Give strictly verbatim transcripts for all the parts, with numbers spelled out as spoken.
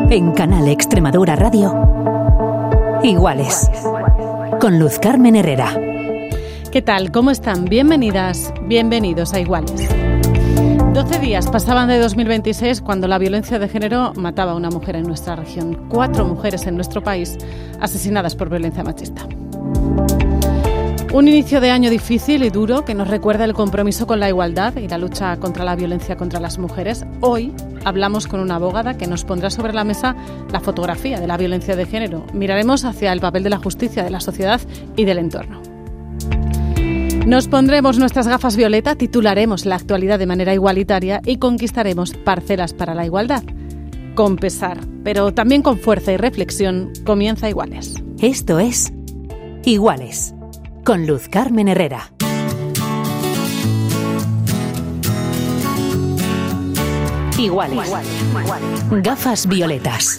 En Canal Extremadura Radio, Iguales, con Luz Carmen Herrera. ¿Qué tal? ¿Cómo están? Bienvenidas, bienvenidos a Iguales. doce días pasaban de dos mil veintiséis cuando la violencia de género mataba a una mujer en nuestra región. Cuatro mujeres en nuestro país asesinadas por violencia machista. Un inicio de año difícil y duro que nos recuerda el compromiso con la igualdad y la lucha contra la violencia contra las mujeres. Hoy hablamos con una abogada que nos pondrá sobre la mesa la fotografía de la violencia de género. Miraremos hacia el papel de la justicia, de la sociedad y del entorno. Nos pondremos nuestras gafas violeta, titularemos la actualidad de manera igualitaria y conquistaremos parcelas para la igualdad. Con pesar, pero también con fuerza y reflexión, comienza Iguales. Esto es Iguales, con Luz Carmen Herrera. Iguales. Iguales. Gafas violetas.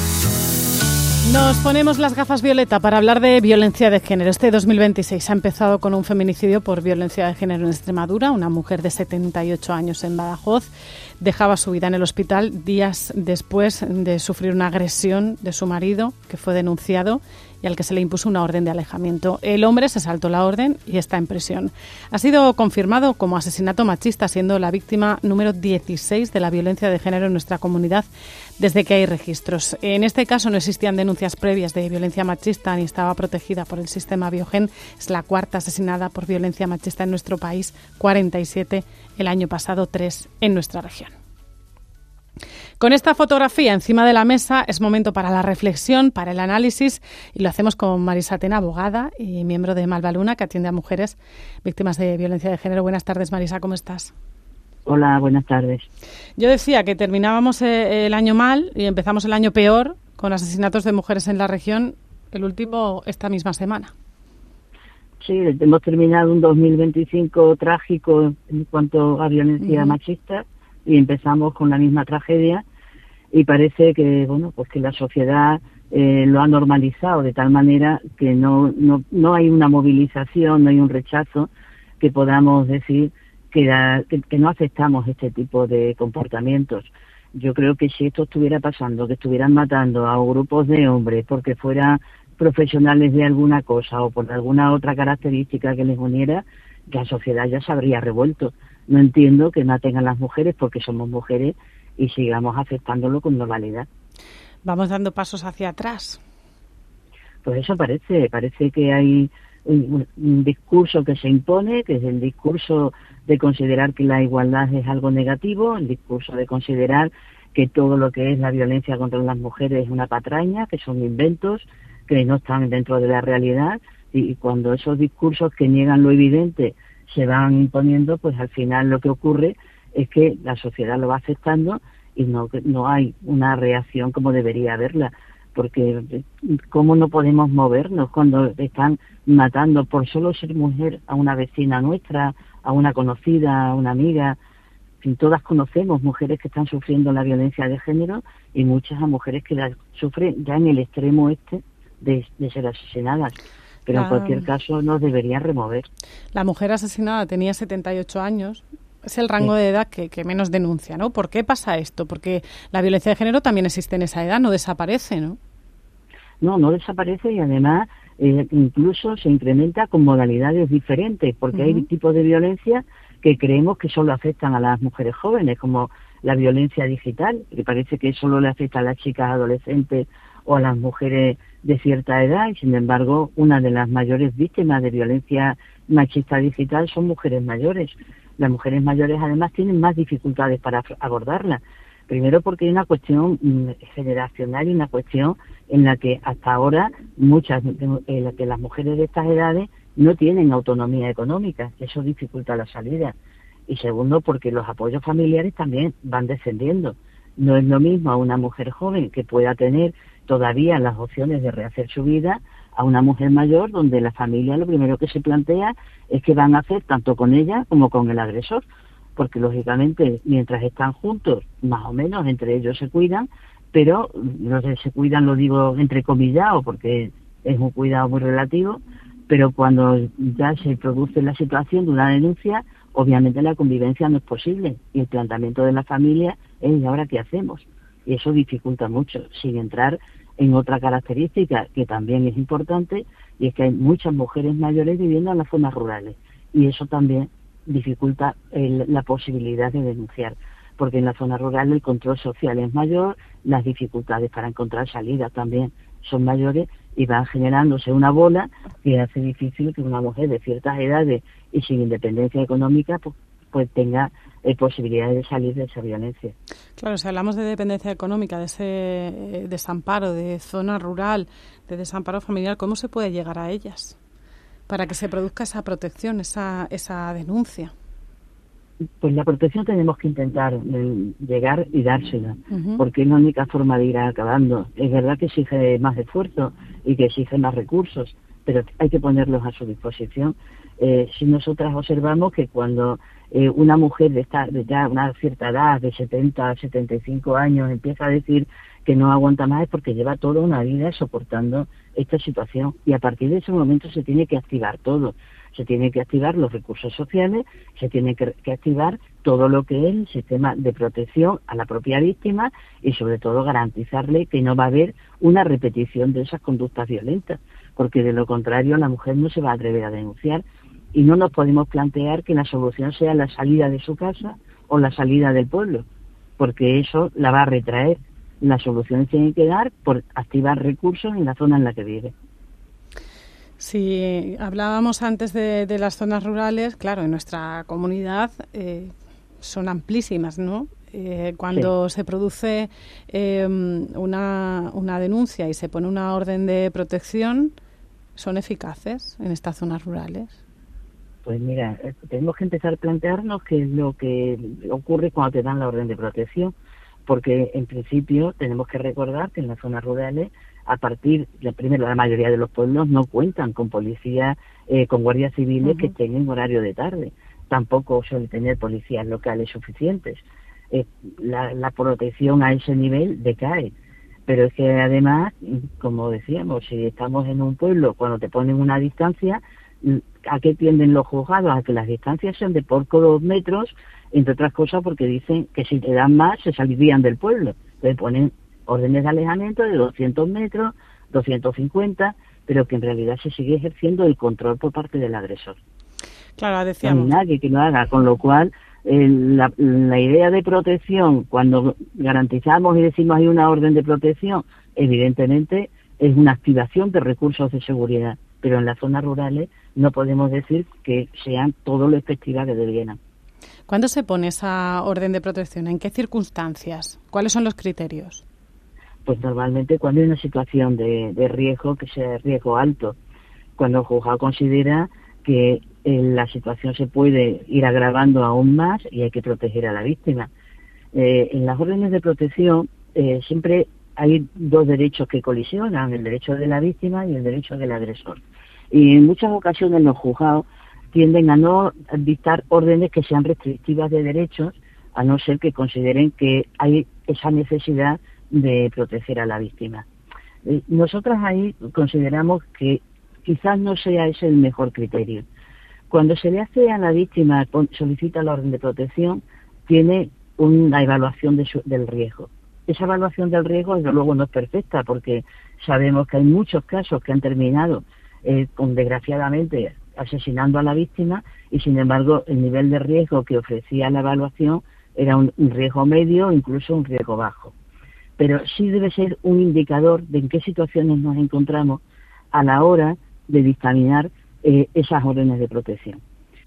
Nos ponemos las gafas violeta para hablar de violencia de género. Este dos mil veintiséis ha empezado con un feminicidio por violencia de género en Extremadura. Una mujer de setenta y ocho años en Badajoz dejaba su vida en el hospital días después de sufrir una agresión de su marido, que fue denunciado y al que se le impuso una orden de alejamiento. El hombre se saltó la orden y está en prisión. Ha sido confirmado como asesinato machista, siendo la víctima número dieciséis de la violencia de género en nuestra comunidad desde que hay registros. En este caso no existían denuncias previas de violencia machista ni estaba protegida por el sistema Biogen. Es la cuarta asesinada por violencia machista en nuestro país, cuarenta y siete el año pasado, tres en nuestra región. Con esta fotografía encima de la mesa es momento para la reflexión, para el análisis, y lo hacemos con Marisa Tena, abogada y miembro de Malvaluna, que atiende a mujeres víctimas de violencia de género. Buenas tardes, Marisa, ¿cómo estás? Hola, buenas tardes. Yo decía que terminábamos el año mal y empezamos el año peor con asesinatos de mujeres en la región, el último esta misma semana. Sí, hemos terminado un dos mil veinticinco trágico en cuanto a violencia uh-huh. machista y empezamos con la misma tragedia y parece que, bueno, pues que la sociedad eh, lo ha normalizado de tal manera que no, no, no hay una movilización, no hay un rechazo que podamos decir que, da, que, que no aceptamos este tipo de comportamientos. Yo creo que si esto estuviera pasando, que estuvieran matando a grupos de hombres porque fueran profesionales de alguna cosa o por alguna otra característica que les uniera, la sociedad ya se habría revuelto. No entiendo que maten a las mujeres porque somos mujeres y sigamos aceptándolo con normalidad. Vamos dando pasos hacia atrás. Pues eso parece, parece que hay un, un discurso que se impone, que es el discurso de considerar que la igualdad es algo negativo, el discurso de considerar que todo lo que es la violencia contra las mujeres es una patraña, que son inventos, que no están dentro de la realidad, y cuando esos discursos que niegan lo evidente se van imponiendo, pues al final lo que ocurre es que la sociedad lo va aceptando y no, no hay una reacción como debería haberla, porque ¿cómo no podemos movernos cuando están matando por solo ser mujer a una vecina nuestra, a una conocida, a una amiga? Si todas conocemos mujeres que están sufriendo la violencia de género y muchas a mujeres que la sufren ya en el extremo este de, de ser asesinadas. Pero en cualquier caso nos debería remover. La mujer asesinada tenía setenta y ocho años. Es el rango sí. de edad que, que menos denuncia, ¿no? ¿Por qué pasa esto? Porque la violencia de género también existe en esa edad, no desaparece, ¿no? No, no desaparece y además eh, incluso se incrementa con modalidades diferentes, porque uh-huh. hay tipos de violencia que creemos que solo afectan a las mujeres jóvenes, como la violencia digital, que parece que solo le afecta a las chicas adolescentes o a las mujeres de cierta edad, y sin embargo una de las mayores víctimas de violencia machista digital son mujeres mayores. Las mujeres mayores además tienen más dificultades para abordarla. Primero porque hay una cuestión mmm, generacional y una cuestión en la que hasta ahora muchas de, la que las mujeres de estas edades no tienen autonomía económica, eso dificulta la salida. Y segundo porque los apoyos familiares también van descendiendo. No es lo mismo a una mujer joven que pueda tener todavía las opciones de rehacer su vida a una mujer mayor donde la familia lo primero que se plantea es que van a hacer tanto con ella como con el agresor, porque lógicamente mientras están juntos, más o menos entre ellos se cuidan, pero los que se cuidan lo digo entrecomillado porque es un cuidado muy relativo, pero cuando ya se produce la situación de una denuncia, obviamente la convivencia no es posible y el planteamiento de la familia es ¿y ahora qué hacemos? y eso dificulta mucho, sin entrar en otra característica que también es importante, y es que hay muchas mujeres mayores viviendo en las zonas rurales, y eso también dificulta el, la posibilidad de denunciar, porque en la zona rural el control social es mayor, las dificultades para encontrar salida también son mayores, y van generándose una bola que hace difícil que una mujer de ciertas edades y sin independencia económica pues, pues tenga eh, posibilidades de salir de esa violencia. Claro, si hablamos de dependencia económica, de ese eh, desamparo, de zona rural, de desamparo familiar, ¿cómo se puede llegar a ellas para que se produzca esa protección, esa, esa denuncia? Pues la protección tenemos que intentar eh, llegar y dársela, uh-huh. porque es la única forma de ir acabando. Es verdad que exige más esfuerzo y que exige más recursos, pero hay que ponerlos a su disposición. Eh, si nosotras observamos que cuando eh, una mujer de, esta, de ya una cierta edad, de setenta a setenta y cinco años, empieza a decir que no aguanta más, es porque lleva toda una vida soportando esta situación, y a partir de ese momento se tiene que activar todo. Se tiene que activar los recursos sociales, se tiene que, que activar todo lo que es el sistema de protección a la propia víctima, y sobre todo garantizarle que no va a haber una repetición de esas conductas violentas, porque de lo contrario la mujer no se va a atrever a denunciar, y no nos podemos plantear que la solución sea la salida de su casa o la salida del pueblo, porque eso la va a retraer. Las soluciones tienen que dar por activar recursos en la zona en la que vive. Si hablábamos antes de, de las zonas rurales, claro, en nuestra comunidad eh, son amplísimas, ¿no? Eh, cuando sí. se produce eh, una, una denuncia y se pone una orden de protección, ¿son eficaces en estas zonas rurales? Pues mira, tenemos que empezar a plantearnos qué es lo que ocurre cuando te dan la orden de protección, porque en principio tenemos que recordar que en las zonas rurales, a partir de primero la mayoría de los pueblos no cuentan con policías, eh, con guardias civiles uh-huh. que estén en horario de tarde. Tampoco suelen tener policías locales suficientes. Eh, la, la protección a ese nivel decae. Pero es que además, como decíamos, si estamos en un pueblo, cuando te ponen una distancia, ¿a qué tienden los juzgados? A que las distancias sean de pocos metros, entre otras cosas porque dicen que si te dan más se saldrían del pueblo. Entonces ponen órdenes de alejamiento de doscientos metros, doscientos cincuenta, pero que en realidad se sigue ejerciendo el control por parte del agresor. Claro, decíamos. No hay nadie que lo haga, con lo cual eh, la, la idea de protección, cuando garantizamos y decimos hay una orden de protección, evidentemente es una activación de recursos de seguridad, pero en las zonas rurales no podemos decir que sean todo lo efectivas que debieran. ¿Cuándo se pone esa orden de protección? ¿En qué circunstancias? ¿Cuáles son los criterios? Pues normalmente cuando hay una situación de, de riesgo, que sea riesgo alto, cuando el juzgado considera que eh, la situación se puede ir agravando aún más y hay que proteger a la víctima. Eh, en las órdenes de protección eh, siempre hay dos derechos que colisionan, el derecho de la víctima y el derecho del agresor. Y en muchas ocasiones los juzgados tienden a no dictar órdenes que sean restrictivas de derechos, a no ser que consideren que hay esa necesidad de proteger a la víctima. Eh, nosotras ahí consideramos que quizás no sea ese el mejor criterio. Cuando se le hace a la víctima, solicita la orden de protección, tiene una evaluación de su, del riesgo. Esa evaluación del riesgo, desde luego, no es perfecta, porque sabemos que hay muchos casos que han terminado, eh, con desgraciadamente, asesinando a la víctima, y sin embargo el nivel de riesgo que ofrecía la evaluación era un, un riesgo medio o incluso un riesgo bajo. Pero sí debe ser un indicador de en qué situaciones nos encontramos a la hora de dictaminar eh, esas órdenes de protección.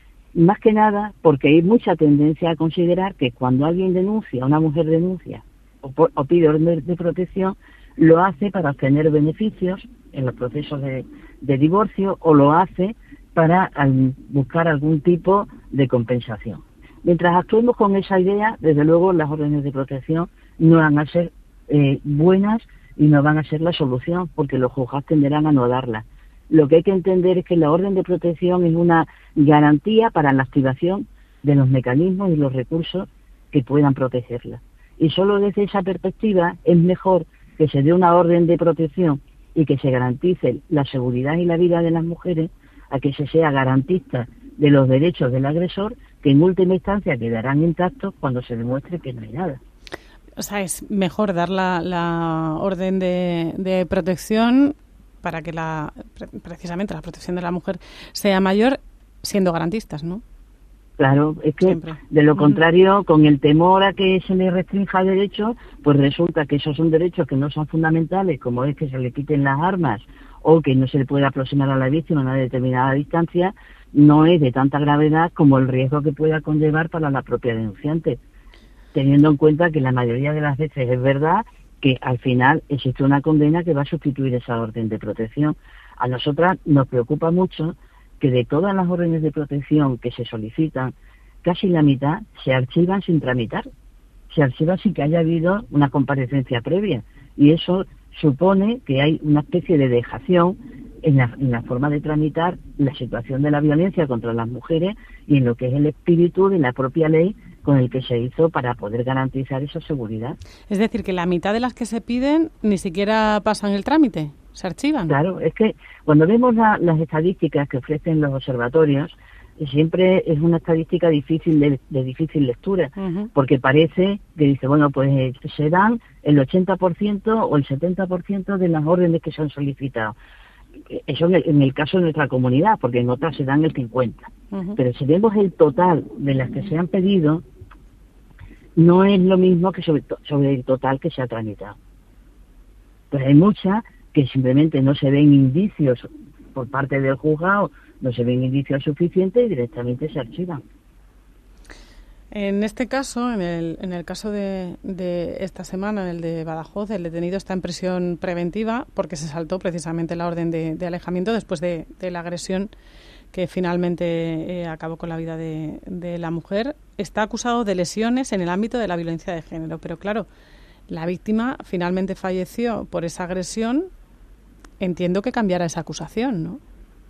Más que nada porque hay mucha tendencia a considerar que cuando alguien denuncia, una mujer denuncia o, por, o pide orden de protección, lo hace para obtener beneficios en los procesos de, de divorcio, o lo hace para al, buscar algún tipo de compensación. Mientras actuemos con esa idea, desde luego las órdenes de protección no van a ser eh, buenas y no van a ser la solución, porque los juzgados tenderán a no darla. Lo que hay que entender es que la orden de protección es una garantía para la activación de los mecanismos y los recursos que puedan protegerla. Y solo desde esa perspectiva es mejor que se dé una orden de protección y que se garantice la seguridad y la vida de las mujeres, a que se sea garantista de los derechos del agresor, que en última instancia quedarán intactos cuando se demuestre que no hay nada. o sea, es mejor dar la, la orden de, de protección para que la precisamente la protección de la mujer sea mayor, siendo garantistas, ¿no? Claro, es que Siempre. De lo Mm. contrario, con el temor a que se le restrinja derechos, pues resulta que esos son derechos que no son fundamentales, como es que se le quiten las armas o que no se le puede aproximar a la víctima a una determinada distancia, no es de tanta gravedad como el riesgo que pueda conllevar para la propia denunciante, teniendo en cuenta que la mayoría de las veces es verdad que al final existe una condena que va a sustituir esa orden de protección. A nosotras nos preocupa mucho que de todas las órdenes de protección que se solicitan, casi la mitad se archivan sin tramitar. Se archiva sin que haya habido una comparecencia previa. Y eso supone que hay una especie de dejación en la, en la forma de tramitar la situación de la violencia contra las mujeres y en lo que es el espíritu de la propia ley con el que se hizo para poder garantizar esa seguridad. Es decir, que la mitad de las que se piden ni siquiera pasan el trámite, se archivan. Claro, es que cuando vemos la, las estadísticas que ofrecen los observatorios, siempre es una estadística difícil de, de difícil lectura, uh-huh. porque parece que dice, bueno, pues eh, se dan el ochenta por ciento o el setenta por ciento de las órdenes que se han solicitado. Eso en el, en el caso de nuestra comunidad, porque en otras se dan el cincuenta. Uh-huh. Pero si vemos el total de las que se han pedido, no es lo mismo que sobre, sobre el total que se ha tramitado. Pues hay muchas que simplemente no se ven indicios por parte del juzgado, no se ven indicios suficientes y directamente se archivan. En este caso, en el, en el caso de, de esta semana, en el de Badajoz, el detenido está en prisión preventiva porque se saltó precisamente la orden de, de alejamiento después de, de la agresión que finalmente eh, acabó con la vida de, de la mujer. Está acusado de lesiones en el ámbito de la violencia de género, pero claro, la víctima finalmente falleció por esa agresión. Entiendo que cambiará esa acusación, ¿no?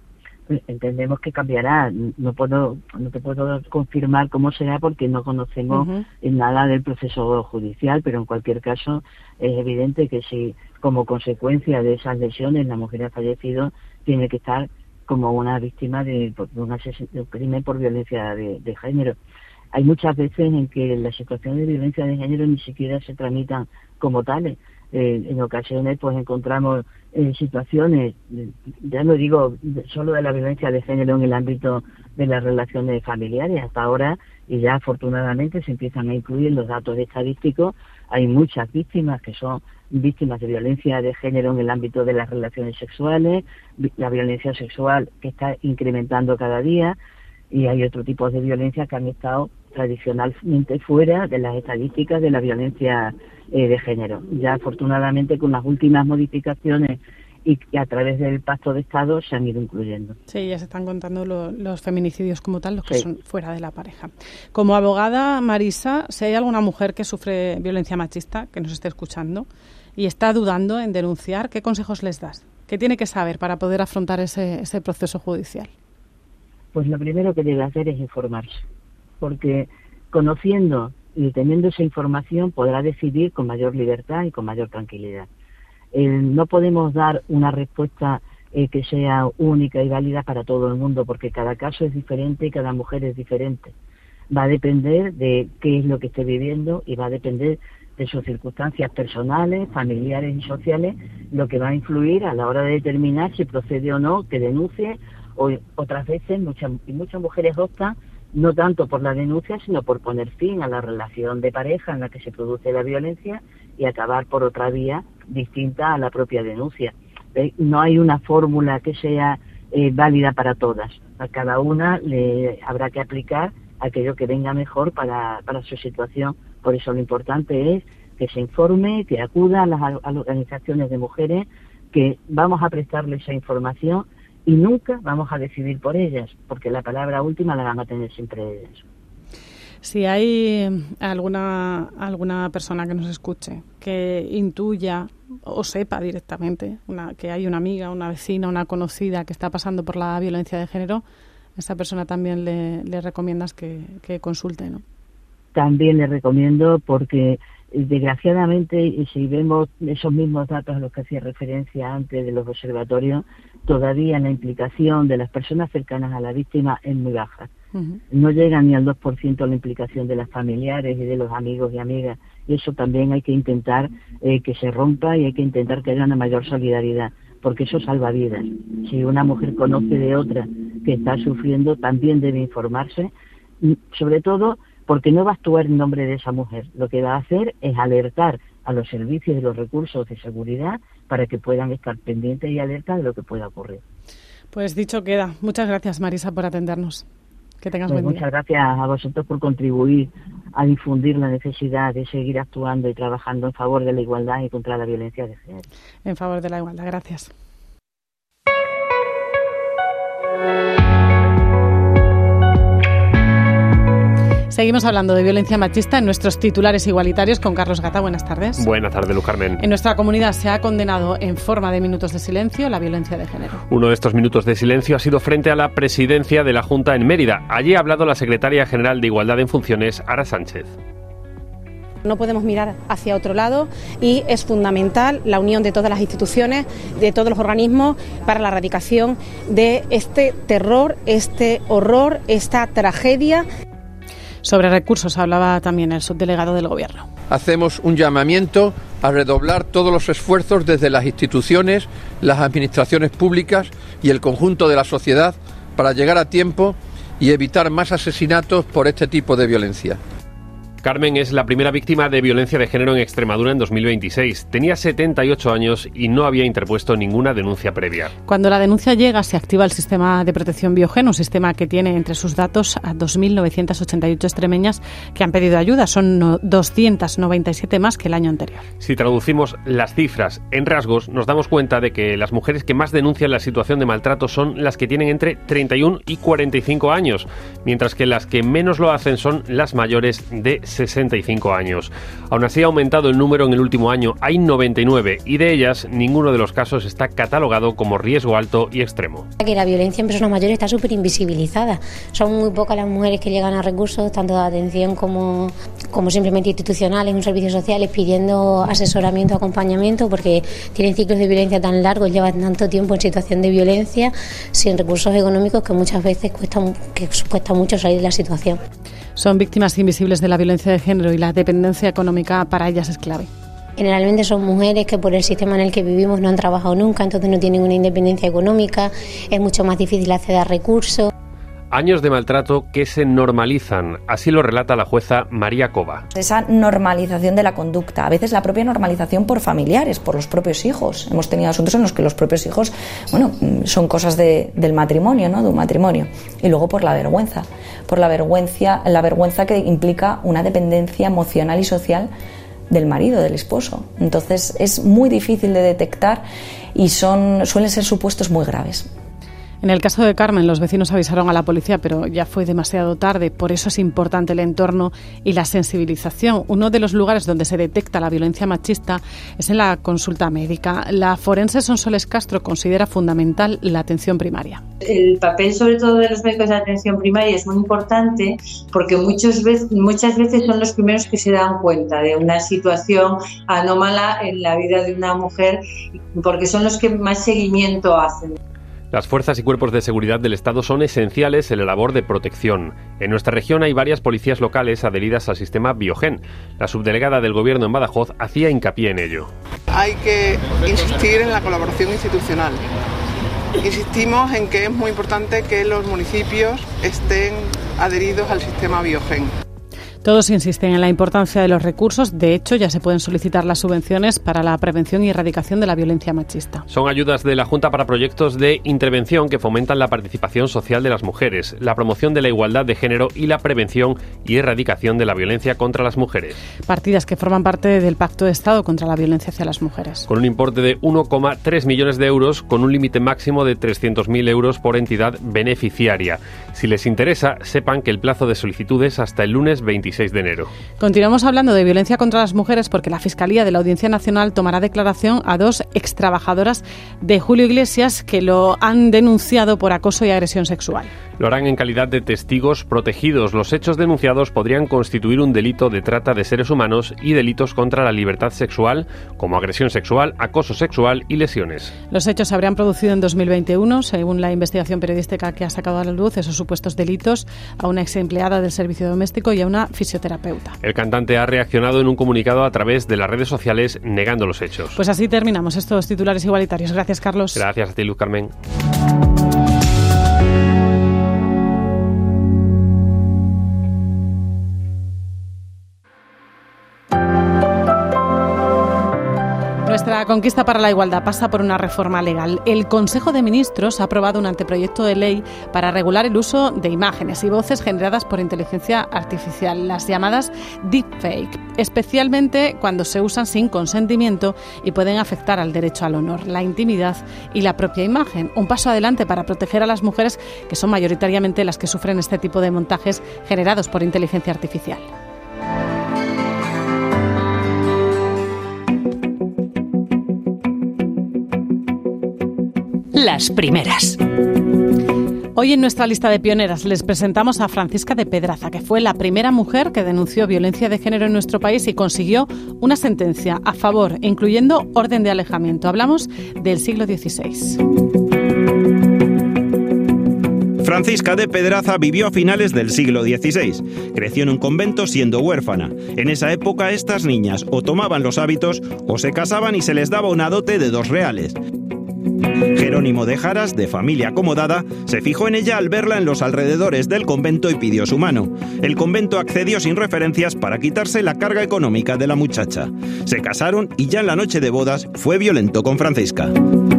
Entendemos que cambiará. No puedo, no te puedo confirmar cómo será porque no conocemos uh-huh. nada del proceso judicial, pero en cualquier caso es evidente que si como consecuencia de esas lesiones la mujer ha fallecido, tiene que estar como una víctima de, de, una, de un crimen por violencia de, de género. Hay muchas veces en que las situaciones de violencia de género ni siquiera se tramitan como tales. Eh, en ocasiones pues encontramos eh, situaciones, ya no digo solo de la violencia de género en el ámbito de las relaciones familiares, hasta ahora, y ya afortunadamente se empiezan a incluir los datos estadísticos, hay muchas víctimas que son víctimas de violencia de género en el ámbito de las relaciones sexuales, la violencia sexual que está incrementando cada día, y hay otro tipo de violencia que han estado tradicionalmente fuera de las estadísticas de la violencia eh, de género. Ya afortunadamente con las últimas modificaciones y, y a través del Pacto de Estado se han ido incluyendo. Sí, ya se están contando lo, los feminicidios como tal, los que sí. son fuera de la pareja. Como abogada, Marisa, si hay alguna mujer que sufre violencia machista, que nos esté escuchando, y está dudando en denunciar, ¿qué consejos les das? ¿Qué tiene que saber para poder afrontar ese, ese proceso judicial? Pues lo primero que debe hacer es informarse, porque conociendo y teniendo esa información podrá decidir con mayor libertad y con mayor tranquilidad. Eh, no podemos dar una respuesta eh, que sea única y válida para todo el mundo, porque cada caso es diferente y cada mujer es diferente. Va a depender de qué es lo que esté viviendo y va a depender de sus circunstancias personales, familiares y sociales, lo que va a influir a la hora de determinar si procede o no que denuncie. O otras veces muchas y muchas mujeres optan no tanto por la denuncia, sino por poner fin a la relación de pareja en la que se produce la violencia y acabar por otra vía distinta a la propia denuncia. ¿Ve? No hay una fórmula que sea eh, válida para todas. A cada una le habrá que aplicar aquello que venga mejor para, para su situación. Por eso lo importante es que se informe, que acuda a las, a las organizaciones de mujeres, que vamos a prestarle esa información y nunca vamos a decidir por ellas, porque la palabra última la van a tener siempre ellas. Si hay alguna alguna persona que nos escuche, que intuya o sepa directamente una, que hay una amiga, una vecina, una conocida que está pasando por la violencia de género, a esa persona también le, le recomiendas que, que consulte, ¿no? También le recomiendo porque, desgraciadamente, si vemos esos mismos datos a los que hacía referencia antes de los observatorios, todavía la implicación de las personas cercanas a la víctima es muy baja. Uh-huh. No llega ni al dos por ciento la implicación de las familiares y de los amigos y amigas y eso también hay que intentar eh, que se rompa y hay que intentar que haya una mayor solidaridad, porque eso salva vidas. Si una mujer conoce de otra que está sufriendo, también debe informarse, sobre todo porque no va a actuar en nombre de esa mujer. Lo que va a hacer es alertar a los servicios y los recursos de seguridad para que puedan estar pendientes y alerta de lo que pueda ocurrir. Pues dicho queda. Muchas gracias, Marisa, por atendernos. Que tengas Pues buen día. muchas gracias a vosotros por contribuir a difundir la necesidad de seguir actuando y trabajando en favor de la igualdad y contra la violencia de género. En favor de la igualdad. Gracias. Seguimos hablando de violencia machista en nuestros titulares igualitarios con Carlos Gata. Buenas tardes. Buenas tardes, Luz Carmen. En nuestra comunidad se ha condenado en forma de minutos de silencio la violencia de género. Uno de estos minutos de silencio ha sido frente a la presidencia de la Junta en Mérida. Allí ha hablado la secretaria general de Igualdad en Funciones, Ara Sánchez. No podemos mirar hacia otro lado y es fundamental la unión de todas las instituciones, de todos los organismos para la erradicación de este terror, este horror, esta tragedia. Sobre recursos hablaba también el subdelegado del Gobierno. Hacemos un llamamiento a redoblar todos los esfuerzos desde las instituciones, las administraciones públicas y el conjunto de la sociedad para llegar a tiempo y evitar más asesinatos por este tipo de violencia. Carmen es la primera víctima de violencia de género en Extremadura en dos mil veintiséis. Tenía setenta y ocho años y no había interpuesto ninguna denuncia previa. Cuando la denuncia llega, se activa el sistema de protección Biogen, un sistema que tiene entre sus datos a dos mil novecientas ochenta y ocho extremeñas que han pedido ayuda. Son doscientas noventa y siete más que el año anterior. Si traducimos las cifras en rasgos, nos damos cuenta de que las mujeres que más denuncian la situación de maltrato son las que tienen entre treinta y uno y cuarenta y cinco años, mientras que las que menos lo hacen son las mayores de sesenta y cinco años. Aún así ha aumentado el número en el último año. Hay noventa y nueve y de ellas ninguno de los casos está catalogado como riesgo alto y extremo. Que la violencia en personas mayores está súper invisibilizada. Son muy pocas las mujeres que llegan a recursos, tanto de atención como, como simplemente institucionales, en servicios sociales, pidiendo asesoramiento, acompañamiento, porque tienen ciclos de violencia tan largos, llevan tanto tiempo en situación de violencia, sin recursos económicos, que muchas veces cuesta, que cuesta mucho salir de la situación. Son víctimas invisibles de la violencia de género y la dependencia económica para ellas es clave. Generalmente son mujeres que por el sistema en el que vivimos no han trabajado nunca, entonces no tienen una independencia económica, es mucho más difícil acceder a recursos. Años de maltrato que se normalizan, así lo relata la jueza María Cova. Esa normalización de la conducta, a veces la propia normalización por familiares, por los propios hijos. Hemos tenido asuntos en los que los propios hijos, bueno, son cosas de, del matrimonio, ¿no? De un matrimonio. Y luego por la vergüenza, por la vergüenza, la vergüenza que implica una dependencia emocional y social del marido, del esposo. Entonces es muy difícil de detectar y son, suelen ser supuestos muy graves. En el caso de Carmen, los vecinos avisaron a la policía, pero ya fue demasiado tarde. Por eso es importante el entorno y la sensibilización. Uno de los lugares donde se detecta la violencia machista es en la consulta médica. La forense Sonsoles Castro considera fundamental la atención primaria. El papel, sobre todo, de los médicos de atención primaria es muy importante porque muchas veces, muchas veces son los primeros que se dan cuenta de una situación anómala en la vida de una mujer, porque son los que más seguimiento hacen. Las fuerzas y cuerpos de seguridad del Estado son esenciales en la labor de protección. En nuestra región hay varias policías locales adheridas al sistema Biogen. La subdelegada del Gobierno en Badajoz hacía hincapié en ello. Hay que insistir en la colaboración institucional. Insistimos en que es muy importante que los municipios estén adheridos al sistema Biogen. Todos insisten en la importancia de los recursos. De hecho, ya se pueden solicitar las subvenciones para la prevención y erradicación de la violencia machista. Son ayudas de la Junta para proyectos de intervención que fomentan la participación social de las mujeres, la promoción de la igualdad de género y la prevención y erradicación de la violencia contra las mujeres. Partidas que forman parte del Pacto de Estado contra la violencia hacia las mujeres. Con un importe de uno coma tres millones de euros, con un límite máximo de trescientos mil euros por entidad beneficiaria. Si les interesa, sepan que el plazo de solicitudes hasta el lunes veintiséis de enero. Continuamos hablando de violencia contra las mujeres porque la Fiscalía de la Audiencia Nacional tomará declaración a dos extrabajadoras de Julio Iglesias que lo han denunciado por acoso y agresión sexual. Lo harán en calidad de testigos protegidos. Los hechos denunciados podrían constituir un delito de trata de seres humanos y delitos contra la libertad sexual, como agresión sexual, acoso sexual y lesiones. Los hechos se habrían producido en dos mil veintiuno, según la investigación periodística que ha sacado a la luz esos supuestos delitos, a una ex empleada del servicio doméstico y a una fisioterapeuta. El cantante ha reaccionado en un comunicado a través de las redes sociales negando los hechos. Pues así terminamos estos titulares igualitarios. Gracias, Carlos. Gracias a ti, Luz Carmen. Nuestra conquista para la igualdad pasa por una reforma legal. El Consejo de Ministros ha aprobado un anteproyecto de ley para regular el uso de imágenes y voces generadas por inteligencia artificial, las llamadas deepfake, especialmente cuando se usan sin consentimiento y pueden afectar al derecho al honor, la intimidad y la propia imagen. Un paso adelante para proteger a las mujeres, que son mayoritariamente las que sufren este tipo de montajes generados por inteligencia artificial. Las primeras. Hoy en nuestra lista de pioneras les presentamos a Francisca de Pedraza, que fue la primera mujer que denunció violencia de género en nuestro país y consiguió una sentencia a favor, incluyendo orden de alejamiento. Hablamos del siglo dieciséis. Francisca de Pedraza vivió a finales del siglo dieciséis. Creció en un convento siendo huérfana. En esa época estas niñas o tomaban los hábitos o se casaban y se les daba una dote de dos reales. Jerónimo de Jaras, de familia acomodada, se fijó en ella al verla en los alrededores del convento y pidió su mano. El convento accedió sin referencias para quitarse la carga económica de la muchacha. Se casaron y ya en la noche de bodas fue violento con Francisca.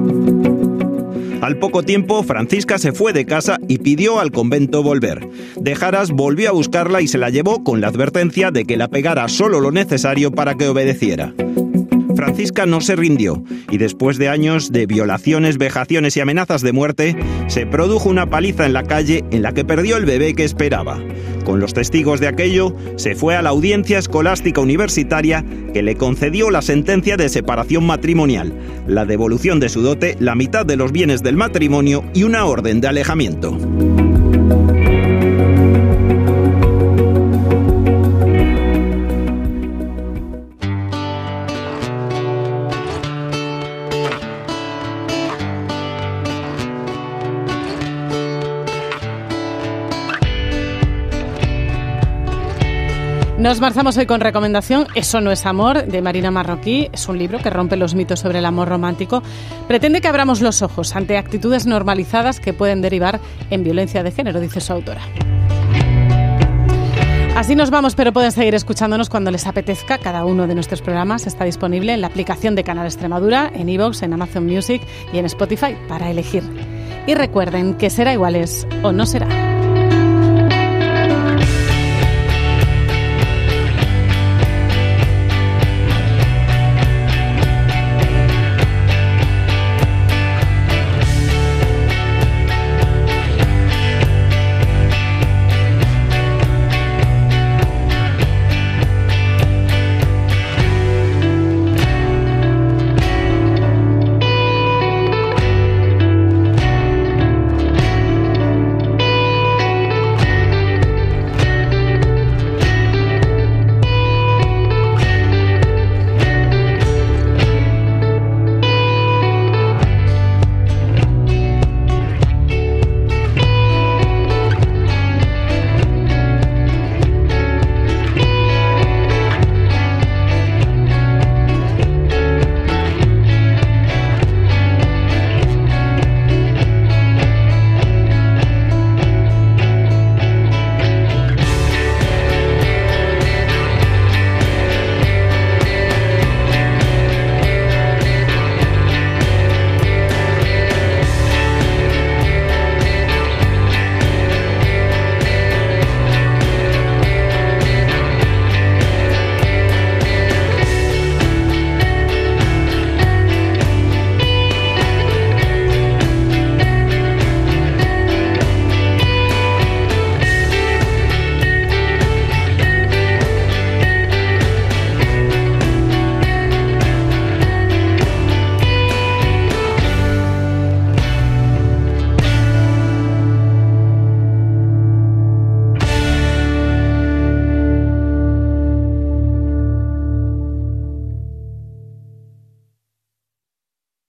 Al poco tiempo, Francisca se fue de casa y pidió al convento volver. De Jaras volvió a buscarla y se la llevó con la advertencia de que la pegara solo lo necesario para que obedeciera. Francisca no se rindió y después de años de violaciones, vejaciones y amenazas de muerte, se produjo una paliza en la calle en la que perdió el bebé que esperaba. Con los testigos de aquello, se fue a la Audiencia Escolástica Universitaria, que le concedió la sentencia de separación matrimonial, la devolución de su dote, la mitad de los bienes del matrimonio y una orden de alejamiento. Nos marchamos hoy con recomendación Eso no es amor, de Marina Marroquí. Es un libro que rompe los mitos sobre el amor romántico. Pretende que abramos los ojos ante actitudes normalizadas que pueden derivar en violencia de género, dice su autora. Así nos vamos, pero pueden seguir escuchándonos cuando les apetezca. Cada uno de nuestros programas está disponible en la aplicación de Canal Extremadura, en iVoox, en Amazon Music y en Spotify para elegir. Y recuerden que será iguales o no será.